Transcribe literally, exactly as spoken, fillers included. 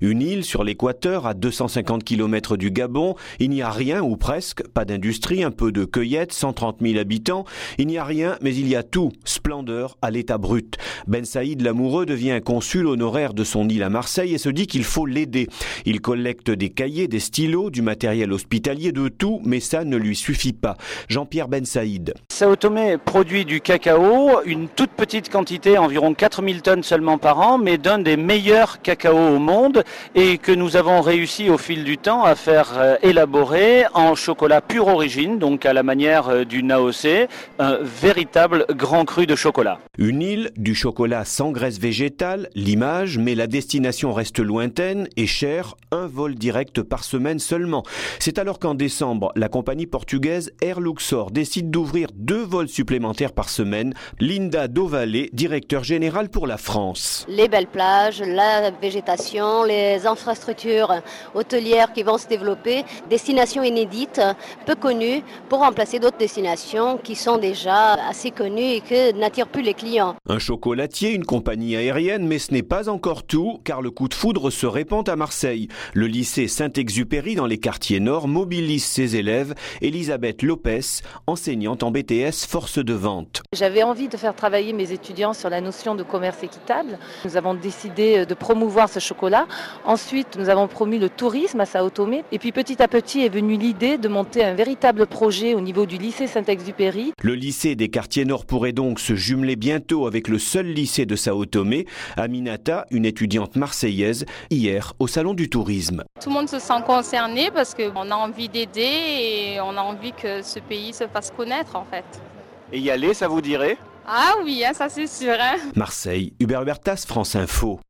Une île sur l'équateur à deux cent cinquante kilomètres du Gabon, il n'y a rien ou presque, pas d'industrie, un peu de cueillette, cent trente mille habitants. Il n'y a rien, mais il y a tout, splendeur à l'état brut. Ben Saïd l'amoureux devient consul honoraire de son île à Marseille et se dit qu'il faut l'aider. Il collecte des cahiers, des stylos, du matériel hospitalier, de tout, mais ça ne lui suffit pas. Jean-Pierre Ben Saïd. Sao Tomé produit du cacao, une toute petite quantité, environ quatre mille tonnes seulement par an, mais d'un des meilleurs cacao au monde et que nous avons réussi au fil du temps à faire élaborer en chocolat pure origine, donc à la manière du Naocé, un véritable grand cru de chocolat. Une île, du chocolat sans graisse végétale, l'image, mais la destination reste lointaine et chère, un vol direct par semaine seulement. C'est alors qu'en décembre, la compagnie portugaise Air Luxor décide d'ouvrir deux vols supplémentaires par semaine. Linda Dovalet, directeur général pour la France. Les belles plages, la végétation, les infrastructures hôtelières qui vont se développer, destinations inédites, peu connues, pour remplacer d'autres destinations qui sont déjà assez connues et que n'attirent plus les clients. Un chocolatier, une compagnie aérienne, mais ce n'est pas encore tout, car le coup de foudre se répand à Marseille. Le lycée Saint-Exupéry dans les quartiers nord mobilise ses élèves. Elisabeth Lopez, enseignante en B T S force de vente. J'avais envie de faire travailler mes étudiants sur la notion de commerce équitable. Nous avons décidé de promouvoir ce chocolat. Ensuite, nous avons promu le tourisme à Sao Tomé. Et puis petit à petit est venue l'idée de monter un véritable projet au niveau du lycée Saint-Exupéry. Le lycée des quartiers nord pourrait donc se jumeler bientôt avec le seul lycée de Sao Tomé. Aminata, une étudiante marseillaise, hier au salon du tourisme. Tout le monde se sent concerné parce qu'on a envie d'aider et on a envie que ce pays se fasse connaître en fait. Et y aller, ça vous dirait ? Ah oui, hein, ça c'est sûr. Hein. Marseille, Hubert Hubertas, France Info.